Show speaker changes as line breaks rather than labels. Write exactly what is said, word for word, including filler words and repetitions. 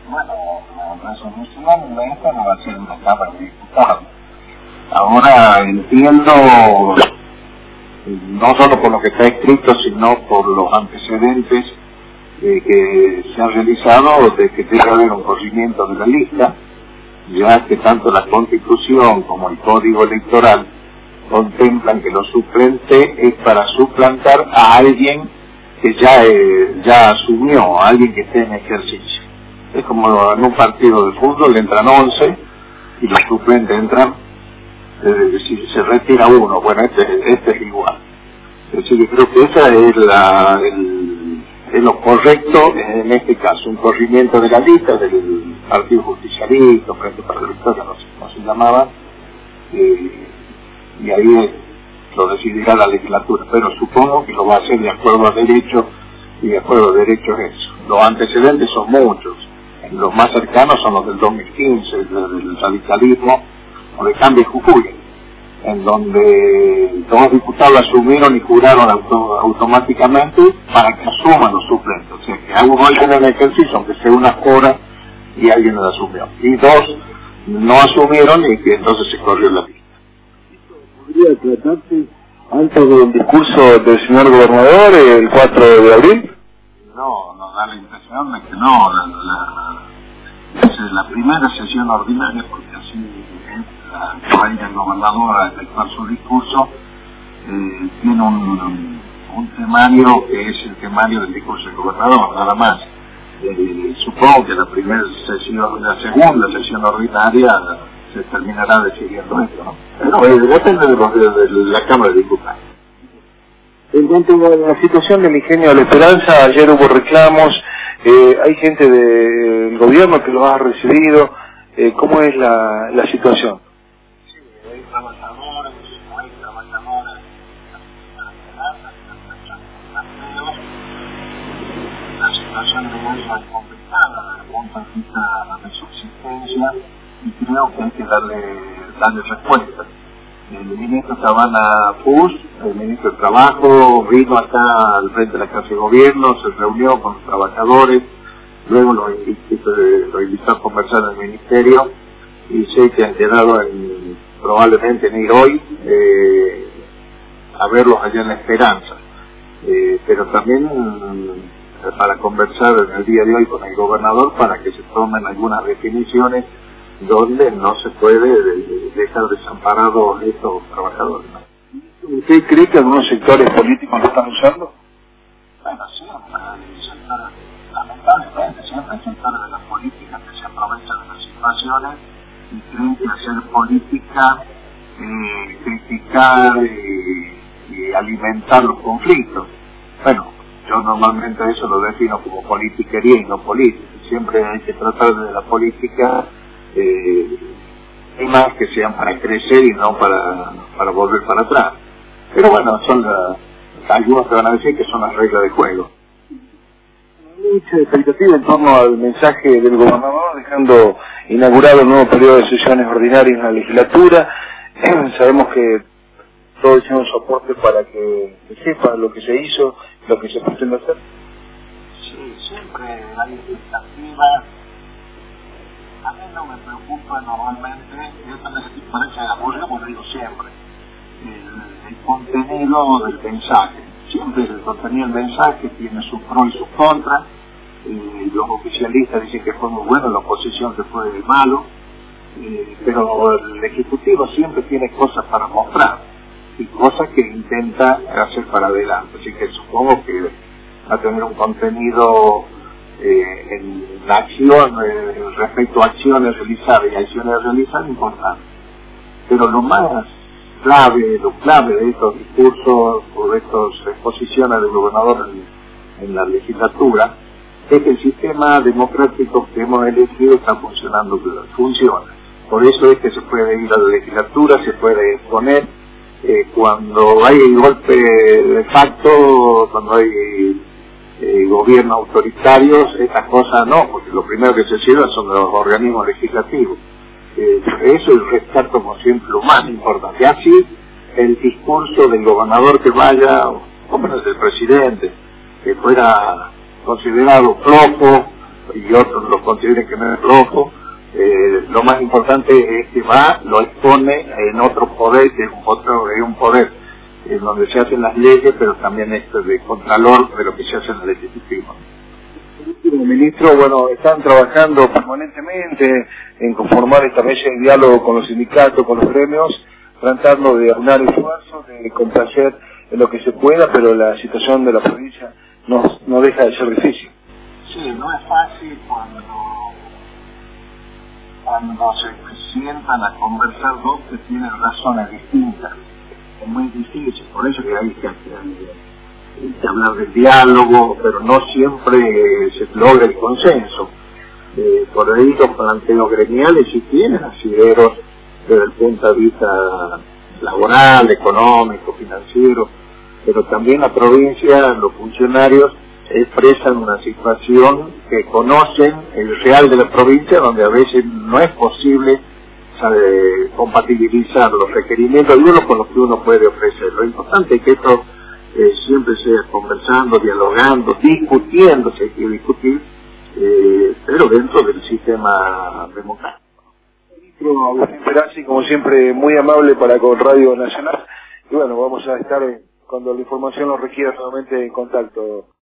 bueno, la resolución de esta no va a ser en la Cámara de Diputados. Ahora entiendo, no solo por lo que está escrito, sino por los antecedentes eh, que se han realizado de que debe haber un corrimiento de la lista, ya que tanto la Constitución como el Código Electoral contemplan que lo suplente es para suplantar a alguien que ya eh, ya asumió, a alguien que esté en ejercicio. Es como en un partido de fútbol, entran once y los suplentes entran, eh, si se retira uno, bueno, este, este es igual. Es decir, yo creo que esa es, la, el, es lo correcto en este caso, un corrimiento de la lista del Partido Justicialista, Frente para la Victoria, no sé cómo se llamaba, eh, y ahí lo decidirá la legislatura, pero supongo que lo va a hacer de acuerdo a derecho, y de acuerdo a derecho es eso. Los antecedentes son muchos, los más cercanos son los del dos mil quince, del radicalismo o de Cambio Jujuy, en donde dos diputados asumieron y juraron auto, automáticamente para que asuman los suplentes, o sea que alguno alguien en el ejercicio, aunque sea una hora, y alguien lo asumió, y dos no asumieron y que entonces se corrió la lista.
¿Podría tratarse antes del discurso del señor gobernador el cuatro de abril?
No, nos da la impresión de que no, la, la, es la primera sesión ordinaria, porque así es, la que vaya el gobernador a efectuar su discurso, eh, tiene un, un temario que es el temario del discurso del gobernador, nada más. Eh, supongo que la primera sesión, la segunda sesión ordinaria se terminará decidiendo esto, ¿no? Pero eh, depende de, los, de, de la Cámara de Diputados.
En cuanto a la situación del ingenio de la Esperanza, ayer hubo reclamos, eh, hay gente del gobierno que los ha recibido, eh, ¿cómo es la, la situación?
Sí, hay trabajadores, hay trabajadores, la situación de ellos es complicada desde el punto de vista de subsistencia, y creo que hay que darle, darle respuesta. El ministro Cabana Puz, el ministro de Trabajo, vino acá al frente de la Casa de Gobierno, se reunió con los trabajadores, luego lo invitó, lo invitó a conversar en el ministerio, y sé que han quedado en, probablemente en ir hoy eh, a verlos allá en La Esperanza, eh, pero también eh, para conversar en el día de hoy con el gobernador para que se tomen algunas definiciones donde no se puede dejar desamparados estos trabajadores, ¿no?
¿Usted cree que algunos sectores políticos lo están usando?
Bueno, siempre hay sectores, lamentablemente siempre hay sectores de las políticas que se aprovechan de las situaciones y creen que hacer política, eh, criticar y, y alimentar los conflictos. Bueno, yo normalmente eso lo defino como politiquería y no política. Siempre hay que tratar de la política Eh, temas que sean para crecer y no para, para volver para atrás. Pero bueno, son la, algunos te van a decir que son las reglas de juego.
Mucha expectativa en torno al mensaje del gobernador, dejando inaugurado el nuevo periodo de sesiones ordinarias en la legislatura. Sabemos que todos hicieron soporte para que se sepa lo que se hizo, lo que se pretende hacer.
Sí, siempre hay expectativas. A mí no me preocupa normalmente, y esto me parece aburrido, como digo siempre, el, el contenido del mensaje. Siempre el contenido del mensaje tiene sus pros y sus contras. Eh, los oficialistas dicen que fue muy bueno, la oposición que fue malo, eh, pero el Ejecutivo siempre tiene cosas para mostrar y cosas que intenta hacer para adelante. Así que supongo que va a tener un contenido Eh, en la acción, eh, respecto a acciones realizadas y acciones realizadas, importante. Pero lo más clave, lo clave de estos discursos o de estas exposiciones del gobernador en, en la legislatura es que el sistema democrático que hemos elegido está funcionando, funciona. Por eso es que se puede ir a la legislatura, se puede exponer, eh, cuando hay golpe de facto, cuando hay Eh, gobiernos autoritarios, estas cosas no, porque lo primero que se cierran son los organismos legislativos. Eh, eso es restar como siempre lo más importante. Así, el discurso del gobernador que vaya, o menos del presidente, que fuera considerado flojo, y otros lo consideren que no es rojo, eh, lo más importante es que va, lo expone en otro poder, que es un, otro, es un poder en donde se hacen las leyes, pero también esto de contralor de lo que se hace en el Ejecutivo.
Ministro, bueno, están trabajando permanentemente en conformar esta mesa de diálogo con los sindicatos, con los gremios, tratando de aunar esfuerzos, de complacer en lo que se pueda, pero la situación de la provincia no, no deja de ser difícil.
Sí, no es fácil cuando, cuando se sientan a conversar dos que tienen razones distintas. Es muy difícil, por eso que hay que, hay que hablar del diálogo, pero no siempre eh, se logra el consenso. Eh, por ahí los planteos gremiales sí tienen asideros desde el punto de vista laboral, económico, financiero, pero también la provincia, los funcionarios expresan una situación que conocen el real de la provincia, donde a veces no es posible sabe, compatibilizar los requerimientos de uno con los que uno puede ofrecer. Lo importante es que esto eh, siempre sea conversando, dialogando, discutiendo, se hay que discutir, eh, pero dentro del sistema democrático.
Ministro Agustín Perazzi, como siempre, muy amable para con Radio Nacional, y bueno, vamos a estar, cuando la información lo requiera, nuevamente en contacto.